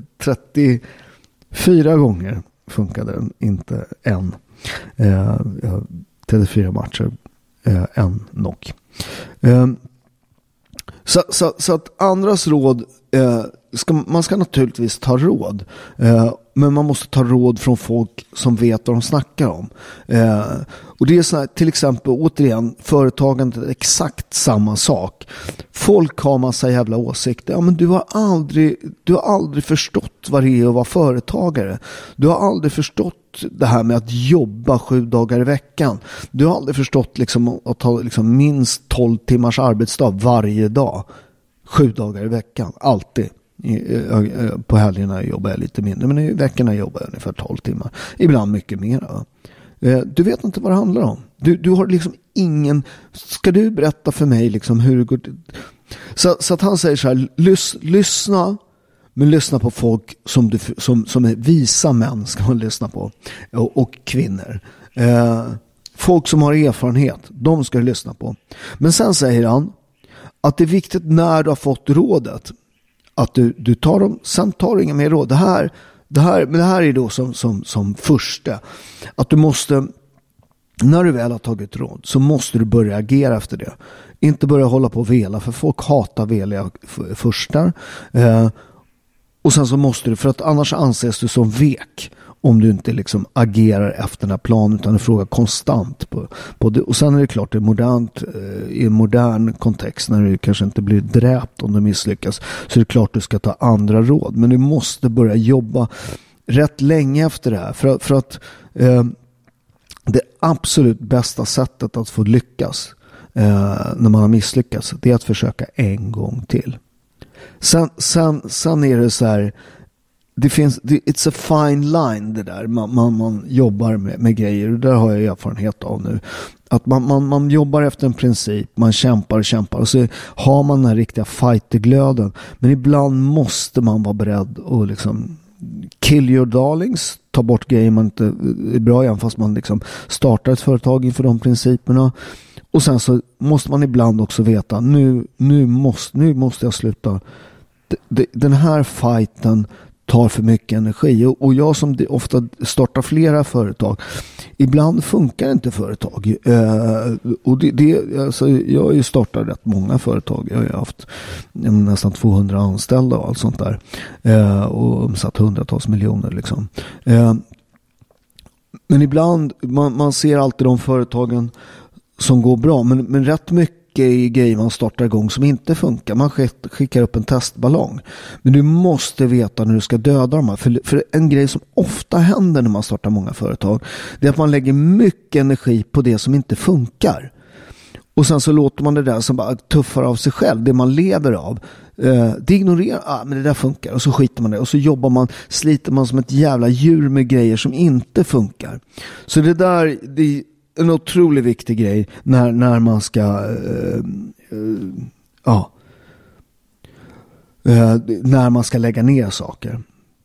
trettiofyra gånger, funkade den, inte en. Eh, trettiofyra matcher, eh, en knock. Eh, så, så, så att andras råd, eh, ska, man ska naturligtvis ta råd. Eh, men man måste ta råd från folk som vet vad de snackar om. Eh, och det är så här, till exempel, återigen, företagandet är exakt samma sak. Folk har massa jävla åsikter. Ja, men du har aldrig, du har aldrig förstått vad det är att vara företagare. Du har aldrig förstått det här med att jobba sju dagar i veckan. Du har aldrig förstått liksom att ha liksom minst tolv timmars arbetsdag varje dag. Sju dagar i veckan, alltid. På helgerna jobbar jag lite mindre, men i veckorna jobbar jag ungefär tolv timmar. Ibland mycket mer. Du vet inte vad det handlar om. Du, du har liksom ingen... Ska du berätta för mig liksom hur det går till? Så, så att han säger så här, lys, lyssna, men lyssna på folk som, du, som, som är visa män ska man lyssna på. Och, och kvinnor. Eh, folk som har erfarenhet, de ska du lyssna på. Men sen säger han att det är viktigt när du har fått rådet att du, du tar dem, sen tar du inga mer råd. Det här, det här, men det här är då som, som, som första. Att du måste, när du väl har tagit råd, så måste du börja agera efter det. Inte börja hålla på och vela, för folk hatar veliga förstar. Eh, och sen så måste du, för att annars anses du som vek om du inte liksom agerar efter den här planen, utan du frågar konstant på, på det. Och sen är det klart, det är modernt, i en modern kontext när du kanske inte blir dräpt om du misslyckas, så är det klart du ska ta andra råd. Men du måste börja jobba rätt länge efter det här. För, för att eh, det absolut bästa sättet att få lyckas eh, när man har misslyckats, det är att försöka en gång till. Sen, sen, sen är det så här, det finns, it's a fine line det där, man, man, man jobbar med, med grejer, och där har jag erfarenhet av nu, att man, man, man jobbar efter en princip, man kämpar och kämpar, och så har man den här riktiga fighterglöden, men ibland måste man vara beredd att liksom kill your darlings, ta bort grejer man inte är bra igen, fast man liksom startar ett företag inför de principerna. Och sen så måste man ibland också veta, nu, nu, måste, nu måste jag sluta. Den här fighten tar för mycket energi. Och jag som ofta startar flera företag, ibland funkar inte företag. Och det, det, alltså, jag har ju startat rätt många företag. Jag har ju haft nästan tvåhundra anställda och allt sånt där. Och omsatt hundratals miljoner liksom. Men ibland, man, man ser alltid de företagen som går bra, men, men rätt mycket mycket grejer man startar igång som inte funkar. Man skickar upp en testballong. Men du måste veta när du ska döda dem här. För, för en grej som ofta händer när man startar många företag, det är att man lägger mycket energi på det som inte funkar. Och sen så låter man det där som bara tuffar av sig själv, det man lever av. Eh, det ignorerar, ah, men det där funkar. Och så skiter man det. Och så jobbar man, sliter man som ett jävla djur med grejer som inte funkar. Så det där, det är en otroligt viktig grej när, när man ska eh, eh, ja eh, när man ska lägga ner saker.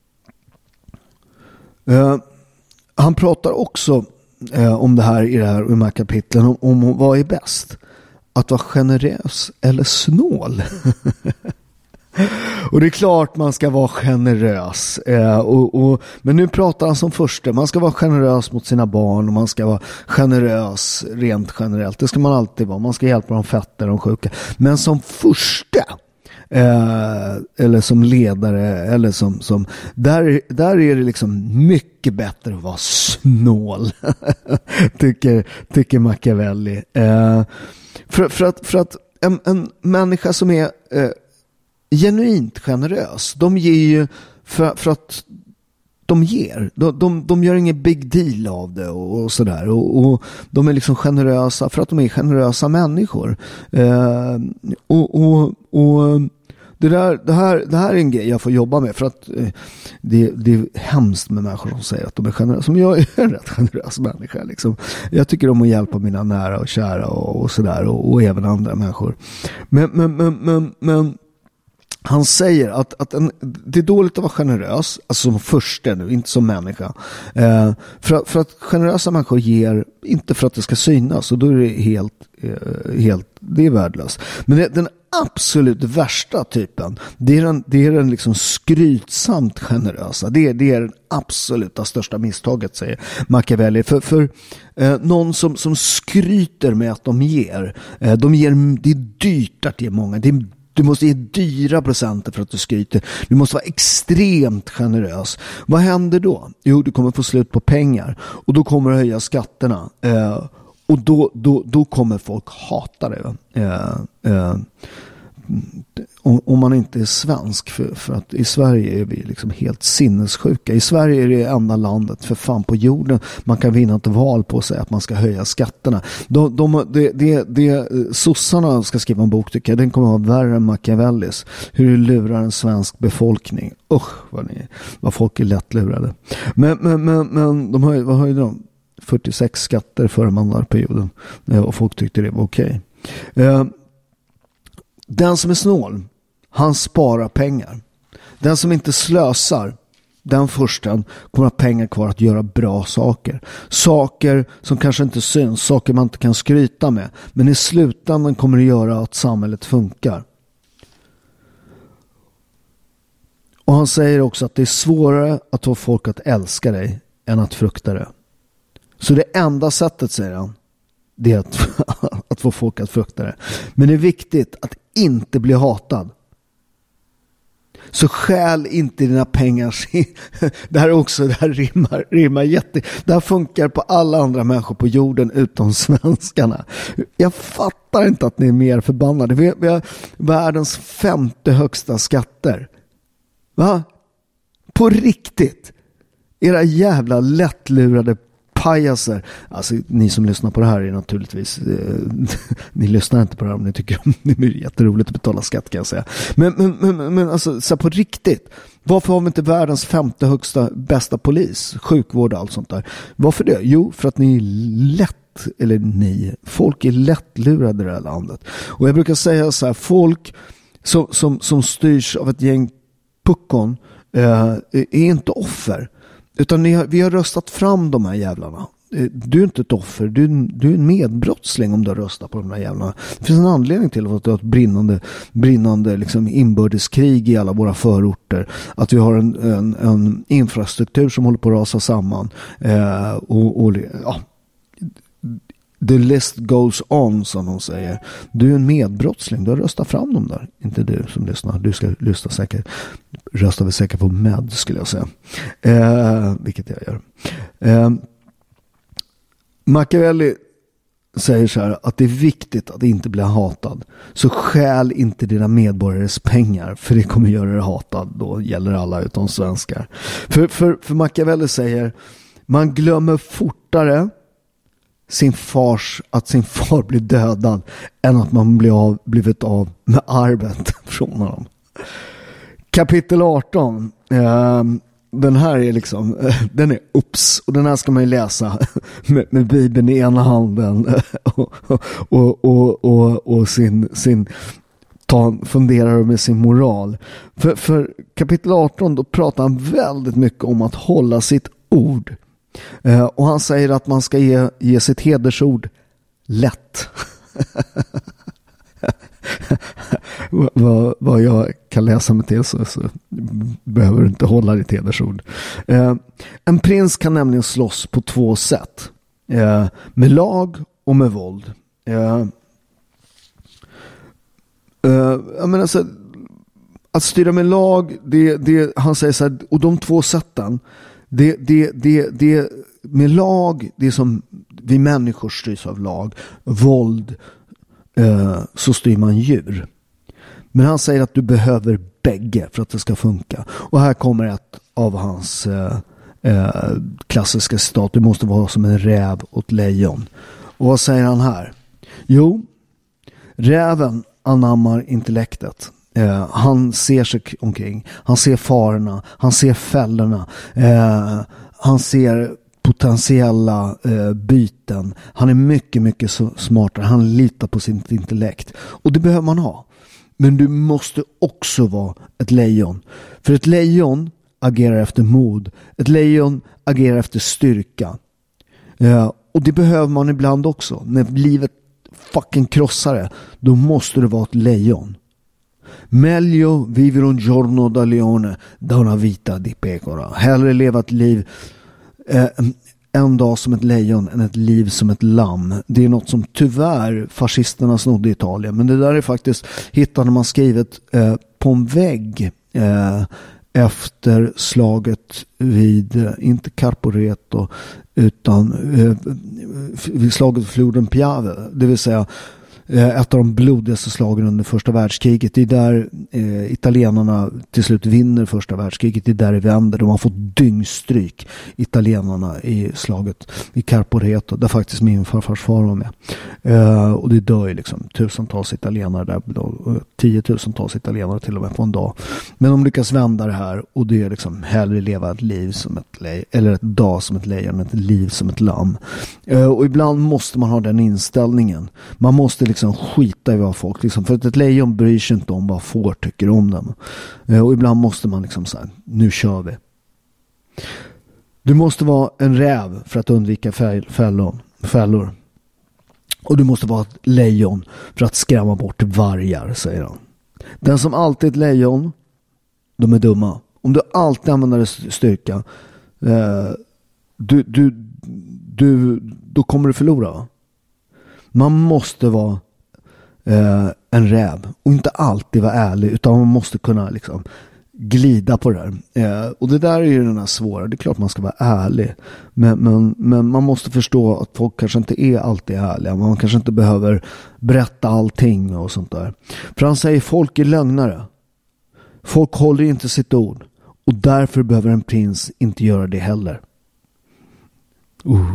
Eh, han pratar också eh, om det här i det här, i de här kapitlen om, om vad är bäst. Att vara generös eller snål. Och det är klart man ska vara generös. Eh, och, och, men nu pratar han som första. Man ska vara generös mot sina barn och man ska vara generös rent generellt. Det ska man alltid vara. Man ska hjälpa de fattiga, de sjuka. Men som första eh, eller som ledare eller som, som där, där är det liksom mycket bättre att vara snål. tycker, tycker Machiavelli. Eh, för, för att, för att en, en människa som är eh, genuint generös, de ger ju för, för att de ger. De, de, de gör ingen big deal av det och, och sådär. Och, och de är liksom generösa för att de är generösa människor. Eh, och, och, och det, där, det, här, det här är en grej jag får jobba med för att eh, det, det är hemskt med människor som säger att de är generösa. Som jag är en rätt generös människa. Liksom. Jag tycker om att hjälpa mina nära och kära och, och sådär. Och, och även andra människor. Men, men, men, men, men han säger att, att en, det är dåligt att vara generös, alltså som första nu, inte som människa. Eh, för, för att generösa människor ger, inte för att det ska synas, och då är det helt, eh, helt det är värdelöst. Men det, den absolut värsta typen, det är den, det är den liksom skrytsamt generösa. Det är, det är den absoluta största misstaget, säger Machiavelli. För, för eh, någon som, som skryter med att de ger, eh, de ger, det är dyrt att ge många, det är Du måste ge dyra presenter för att du skryter. Du måste vara extremt generös. Vad händer då? Jo, du kommer få slut på pengar. Och då kommer du höja skatterna. Eh, och då, då, då kommer folk hata det. Eh, eh, om, om man inte är svensk. För, för att i Sverige är vi liksom helt sinnessjuka. I Sverige är det enda landet för fan på jorden man kan vinna ett val på sig att man ska höja skatterna. De, de, det, det, det, sossarna ska skriva en bok, tycker jag. Den kommer att vara värre än Machiavellis. Hur du lurar en svensk befolkning. Usch, vad, ni, vad folk är lätt lurade. Men, men, men, men de höj, vad höjde de? fyrtiosex skatter förra mandatperioden. Och folk tyckte det var okej. Okay. Eh, Den som är snål, han sparar pengar. Den som inte slösar, den försten kommer ha pengar kvar att göra bra saker. Saker som kanske inte syns, saker man inte kan skryta med. Men i slutändan kommer det göra att samhället funkar. Och han säger också att det är svårare att få folk att älska dig än att frukta det. Så det enda sättet, säger han, det är att, att få folk att frukta det. Men det är viktigt att inte bli hatad. Så skäl inte dina pengar. Det här också, det här rimmar, rimmar jätte. Det här funkar på alla andra människor på jorden utom svenskarna. Jag fattar inte att ni är mer förbannade. Vi har, vi har världens femte högsta skatter. Va? På riktigt. Era jävla lättlurade pajaser. Alltså, ni som lyssnar på det här är naturligtvis eh, ni lyssnar inte på det här om ni tycker om det är jätteroligt att betala skatt, kan jag säga. Men, men, men, men alltså, så på riktigt, varför har vi inte världens femte högsta bästa polis, sjukvård och allt sånt där? Varför det? Jo, för att ni är lätt, eller ni, folk är lättlurade i det här landet. Och jag brukar säga så här, folk som, som, som styrs av ett gäng puckon eh, är inte offer. Utan ni har, vi har röstat fram de här jävlarna. Du är inte ett offer. Du, du är en medbrottsling om du har röstat på de här jävlarna. Det finns en anledning till att det är ett brinnande, brinnande liksom inbördeskrig i alla våra förorter. Att vi har en, en, en infrastruktur som håller på att rasa samman. Eh, och, och ja, the list goes on, som de säger. Du är en medbrottsling. Du har röstat fram dem där. Inte du som lyssnar. Du ska lyssna säkert. Röstar vi säkert på med, skulle jag säga. Eh, vilket jag gör. Eh, Machiavelli säger så här att det är viktigt att inte bli hatad. Så stjäl inte dina medborgares pengar, för det kommer göra dig hatad. Då gäller alla utom svenskar. För, för, för Machiavelli säger, man glömmer fortare sin fars, att sin far blir dödad än att man blir av, blivit av med arvet från honom. Kapitel arton. Eh, den här är liksom, eh, den är ups, och den här ska man ju läsa med, med Bibeln i ena handen och, och, och, och, och sin, sin ta, funderar med sin moral. För, för kapitel arton, då pratar han väldigt mycket om att hålla sitt ord. Uh, och han säger att man ska ge, ge sitt hedersord lätt. vad, vad jag kan läsa mig till så, så behöver du inte hålla ditt hedersord. Uh, en prins kan nämligen slåss på två sätt. Uh, med lag och med våld. Uh, uh, jag menar så, att styra med lag, det, det, han säger så här, och de två sätten, Det, det, det, det med lag, det är som vi människor styrs av lag. Våld, eh, så styr man djur. Men han säger att du behöver bägge för att det ska funka. Och här kommer ett av hans eh, eh, klassiska citat. Du måste vara som en räv åt lejon. Och vad säger han här? Jo, räven anammar intellektet. Uh, han ser sig omkring, han ser farorna, han ser fällorna, uh, han ser potentiella uh, byten. Han är mycket, mycket så smartare. Han litar på sitt intellekt. Och det behöver man ha. Men du måste också vara ett lejon. För ett lejon agerar efter mod. Ett lejon agerar efter styrka. Uh, och det behöver man ibland också. När livet fucking krossar det, då måste du vara ett lejon. Meglio vivere un giorno da leone da una vita di pecora. Hellre leva ett liv eh, en dag som ett lejon än ett liv som ett lamm. Det är något som tyvärr fascisterna snodde i Italien. Men det där är faktiskt hittade man skrivet eh, på en vägg eh, efter slaget vid, eh, inte Carporeto, utan eh, vid slaget vid floden Piave. Det vill säga ett av de blodigaste slagen under första världskriget. Det är där eh, italienarna till slut vinner första världskriget. Det är där det vänder. De har fått dyngstryk, italienarna, i slaget i Carporeto, där faktiskt min farfars far var med. Eh, och det dör ju liksom tusentals italienare där, tiotusentals italienare till och med på en dag. Men de lyckas vända det här, och det är liksom hellre leva ett liv som ett lejon, eller ett dag som ett lejon, ett liv som ett lamm. Eh, och ibland måste man ha den inställningen. Man måste liksom skita i vad folk liksom, för att ett lejon bryr sig inte om vad får tycker om dem. Eh, och ibland måste man liksom säga, nu kör vi. Du måste vara en räv för att undvika fäll, fällor, fällor. Och du måste vara ett lejon för att skrämma bort vargar, säger han. Den som alltid är ett lejon, de är dumma. Om du alltid använder styrka, eh, du, du, du, då kommer du förlora. Man måste vara eh, en räv och inte alltid vara ärlig, utan man måste kunna liksom glida på det där. Eh, och det där är ju den här svåra. Det är klart man ska vara ärlig. Men, men, men man måste förstå att folk kanske inte är alltid ärliga. Man kanske inte behöver berätta allting och sånt där. För han säger folk är lögnare. Folk håller inte sitt ord. Och därför behöver en prins inte göra det heller. Uh.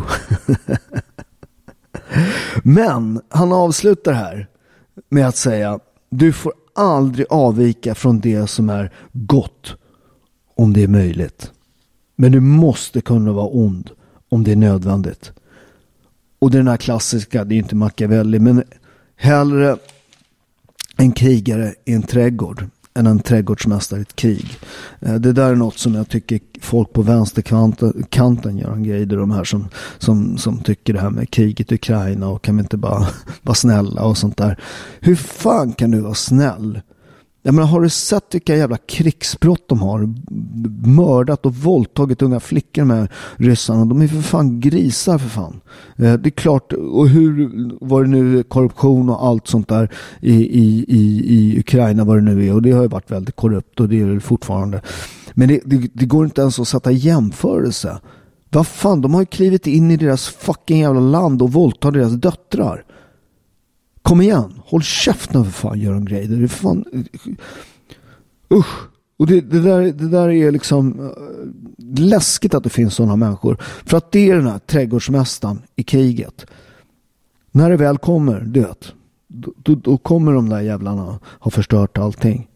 Men han avslutar här med att säga: du får aldrig avvika från det som är gott om det är möjligt. Men du måste kunna vara ond om det är nödvändigt. Och det är den här klassiska, det är inte Machiavelli, men hellre en krigare i en trädgård än en trädgårdsmästare i ett krig. Det där är något som jag tycker folk på vänsterkanten gör en grej. Det är de här som, som, som tycker det här med kriget i Ukraina och kan vi inte bara vara snälla och sånt där. Hur fan kan du vara snäll? Jag menar, har du sett vilka jävla krigsbrott de har? Mördat och våldtagit unga flickor med ryssarna. De är för fan grisar för fan. Det är klart, och hur var det nu korruption och allt sånt där i, i, i, i Ukraina, vad det nu är. Och det har ju varit väldigt korrupt och det är det fortfarande. Men det, det, det går inte ens att sätta jämförelse. Vad fan, de har ju klivit in i deras fucking jävla land och våldtar deras döttrar. Kom igen, håll käften för fan, Göran Greider. Det är fan... Usch. Och det, det, där, det där är liksom uh, läskigt att det finns sådana människor. För att det är den här trädgårdsmästaren i kriget. När det väl kommer, det, då, då, då kommer de där jävlarna ha förstört allting.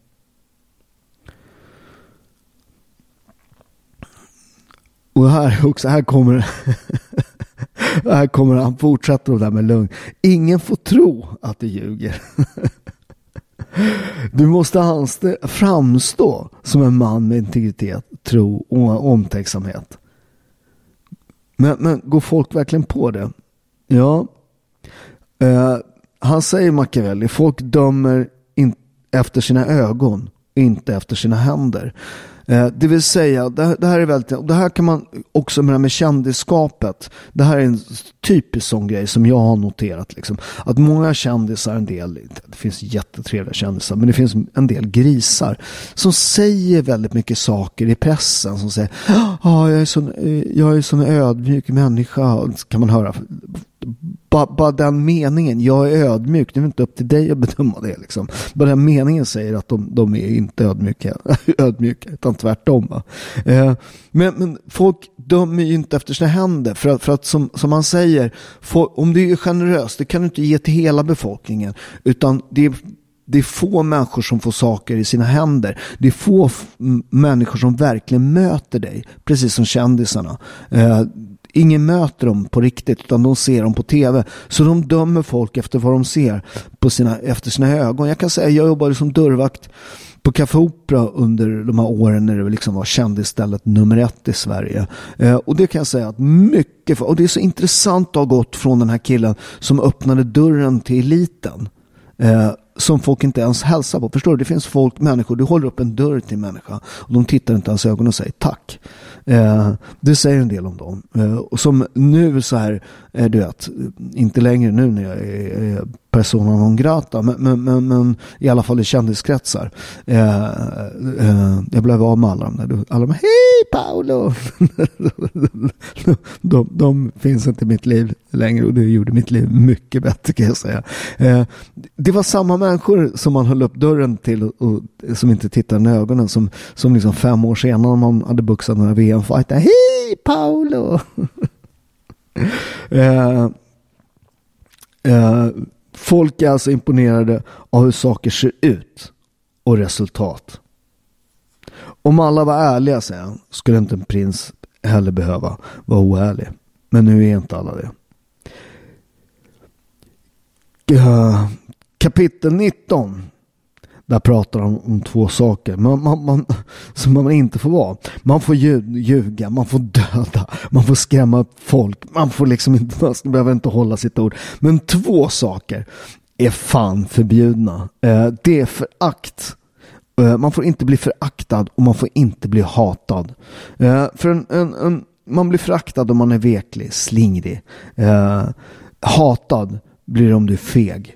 Och här också, här kommer här kommer han fortsätter där med lugn. Ingen får tro att det ljuger. Du måste anstå, framstå som en man med integritet, tro och omtänksamhet. Men, men går folk verkligen på det? Ja. Uh, han säger Machiavelli, folk dömer in, efter sina ögon, inte efter sina händer. Eh, det vill säga, det, det här är väldigt, och det här kan man också med det här med kändisskapet, det här är en typisk sån grej som jag har noterat liksom, att många kändisar, en del, det finns jättetrevliga kändisar, men det finns en del grisar som säger väldigt mycket saker i pressen, som säger, ja, ah, jag är sån, jag är sån ödmjuk människa, kan man höra bara, bara den meningen, jag är ödmjuk, det är inte upp till dig att bedöma det liksom. Bara den meningen säger att de, de är inte ödmjuka, ödmjuka utan tvärtom. Va? Eh, men, men folk dömer ju inte efter sina händer, för att, för att som, som man säger, för, om du är generös, det kan du inte ge till hela befolkningen, utan det är Det är få människor som får saker i sina händer. Det är få f- människor som verkligen möter dig, precis som kändisarna. Eh, ingen möter dem på riktigt, utan de ser dem på tv. Så de dömer folk efter vad de ser på sina, efter sina ögon. Jag kan säga, jag jobbade som dörrvakt på Café Opera under de här åren när det liksom var kändisstället nummer ett i Sverige. Eh, och det kan jag säga att mycket, och det är så intressant att ha gått från den här killen som öppnade dörren till eliten. Eh, som folk inte ens hälsar på. Förstår du? Det finns folk, människor, du håller upp en dörr till en människa och de tittar inte ens i ögonen och säger tack. Eh, det säger en del om dem. Eh, och som nu så här, eh, du vet, inte längre nu när jag är, är persona non grata, men, men, men, men i alla fall i kändiskretsar. Eh, eh, jag blev av med alla de där. Alla de, hej Paolo! de, de, de finns inte i mitt liv längre och det gjorde mitt liv mycket bättre, kan jag säga. Eh, det var samma människor som man höll upp dörren till och, och som inte tittade i ögonen som, som liksom fem år senare man hade buxat några V M-fighter. Hej Paolo! eh, eh, folk är alltså imponerade av hur saker ser ut och resultat. Om alla var ärliga, säger han, skulle inte en prins heller behöva vara oärlig. Men nu är inte alla det. Uh, kapitel nitton. Där pratar de om två saker man, man, man, som man inte får vara. Man får ljuga, man får döda, man får skrämma folk, man får liksom inte, man behöver inte hålla sitt ord. Men två saker är fan förbjudna. Uh, det är förakt. Uh, man får inte bli föraktad och man får inte bli hatad. Uh, för en, en, en, man blir föraktad om man är veklig, slingrig. Uh, hatad blir det om du är feg.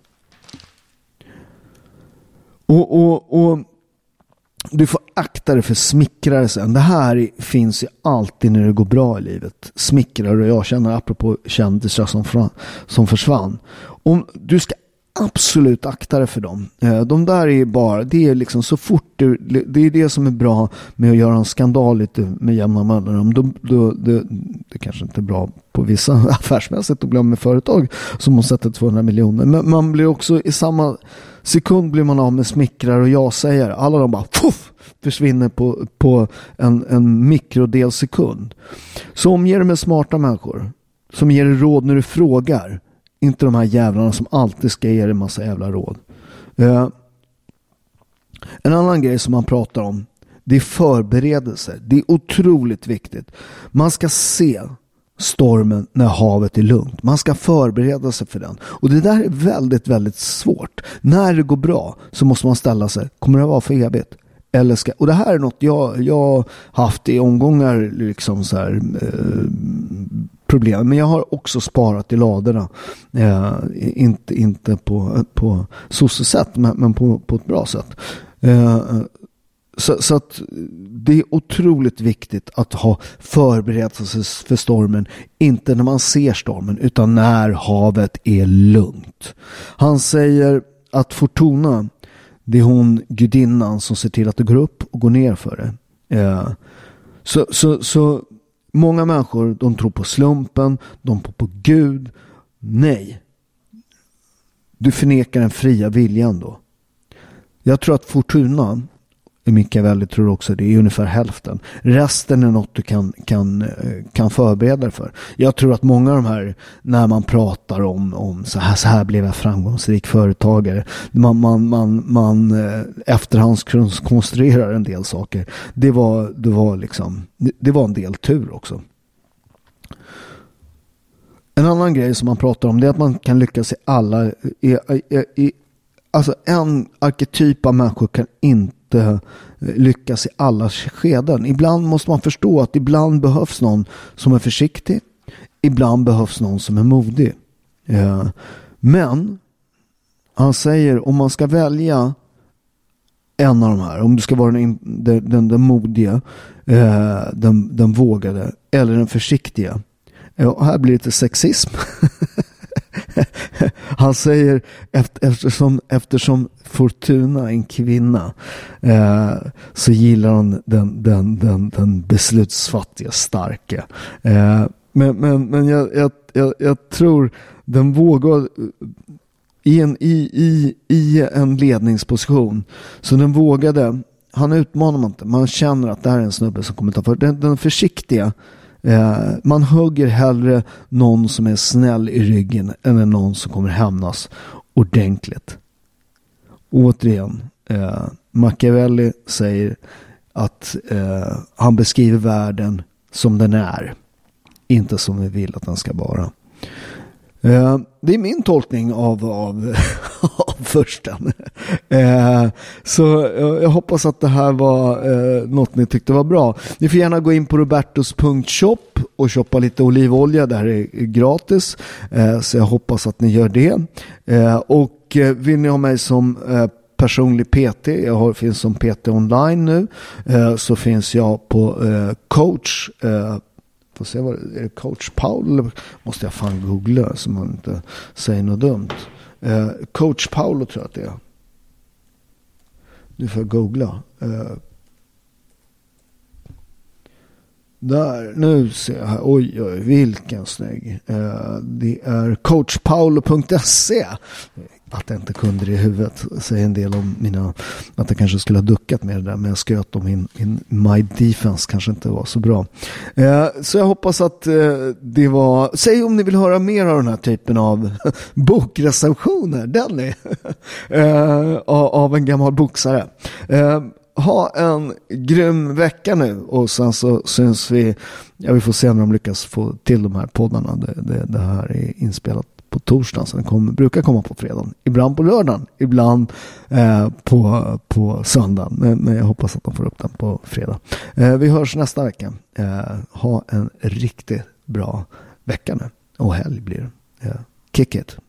Och, och, och du får akta dig för smickrare. Det här finns ju alltid när det går bra i livet. Smickrare, och jag känner apropå kändisar som, fram, som försvann. Om du ska absolut akta dig för dem. De där är bara, det är liksom så fort du, det är det som är bra med att göra en skandal lite med jämna mellanrum. Då, då, det, det kanske inte är bra på vissa affärsmässigt att bli med företag som har sett tvåhundra miljoner. Men man blir också i samma sekund blir man av med smickrar och jag säger. Alla de bara puff, försvinner på, på en, en mikrodel sekund. Så omger dig med smarta människor som ger dig råd när du frågar. Inte de här jävlarna som alltid ska ge dig en massa jävla råd. Uh, en annan grej som man pratar om, det är förberedelser. Det är otroligt viktigt. Man ska se stormen när havet är lugnt. Man ska förbereda sig för den. Och det där är väldigt, väldigt svårt. När det går bra så måste man ställa sig, kommer det vara för evigt? Eller ska, och det här är något jag jag haft i omgångar liksom så här eh, problem, men jag har också sparat i ladorna. Eh, inte inte på på sossesätt, men men på på ett bra sätt. Eh, så, så att det är otroligt viktigt att ha förberett sig för stormen, inte när man ser stormen utan när havet är lugnt. Han säger att Fortuna, det är hon gudinnan som ser till att det går upp och går ner för det. Eh, så, så, så många människor, de tror på slumpen, de tror på Gud. Nej. Du förnekar den fria viljan då. Jag tror att Fortuna, Mikael tror också det är ungefär hälften. Resten är något du kan, kan, kan förbereda dig för. Jag tror att många av de här, när man pratar om, om så, här, så här blev jag framgångsrik företagare, man, man, man, man efterhandskonstruerar en del saker. Det var, det var liksom, det var en del tur också. En annan grej som man pratar om, det är att man kan lyckas i alla i, i, i, alltså en arketyp av människor kan inte lyckas i alla skeden. Ibland måste man förstå att ibland behövs någon som är försiktig, ibland behövs någon som är modig. Ja. Men han säger, om man ska välja en av de här, om du ska vara den, den, den, den modiga, den, den vågade eller den försiktiga. Ja, här blir det lite sexism. Han säger eftersom, eftersom Fortuna är en kvinna eh, så gillar hon den, den, den, den beslutsfattiga starka. Eh, men men, men jag, jag, jag, jag tror den vågar i en, i, i, i en ledningsposition. Så den vågade, han utmanar man inte. Man känner att det här är en snubbe som kommer ta för. Den, den försiktiga, Eh, man hugger hellre någon som är snäll i ryggen än någon som kommer hämnas ordentligt. Återigen, eh, Machiavelli säger att eh, han beskriver världen som den är, inte som vi vill att den ska vara. Eh, det är min tolkning av, av, av försten. Eh, så jag, jag hoppas att det här var eh, något ni tyckte var bra. Ni får gärna gå in på robertos punkt shop och shoppa lite olivolja. Det här är gratis. Eh, så jag hoppas att ni gör det. Eh, och eh, vill ni ha mig som eh, personlig P T, jag har, finns som P T online nu, eh, så finns jag på eh, coach eh, får se vad är det, coach Paul, måste jag fan googla så man inte säger något dumt. Eh, coach Paul tror jag att det är. Nu får jag googla. Eh, där, nu ser jag här. Oj, oj, vilken snygg. Eh, det är coach paolo punkt se. Att jag inte kunde det i huvudet säger en del om mina, att jag kanske skulle ha duckat med det där, men jag sköt om min, min my defense kanske inte var så bra. Eh, så jag hoppas att eh, det var, säg om ni vill höra mer av den här typen av bokrecensioner, den är eh, av en gammal boxare. Eh, ha en grym vecka nu och sen så syns vi, ja, vi får se om de lyckas få till de här poddarna. Det, det, det här är inspelat på torsdagen, så den kommer, brukar komma på fredagen. Ibland på lördagen, ibland eh, på, på söndagen. Men, men jag hoppas att de får upp den på fredag. Eh, vi hörs nästa vecka. Eh, ha en riktigt bra vecka nu. Och helg blir det. Eh, kick it!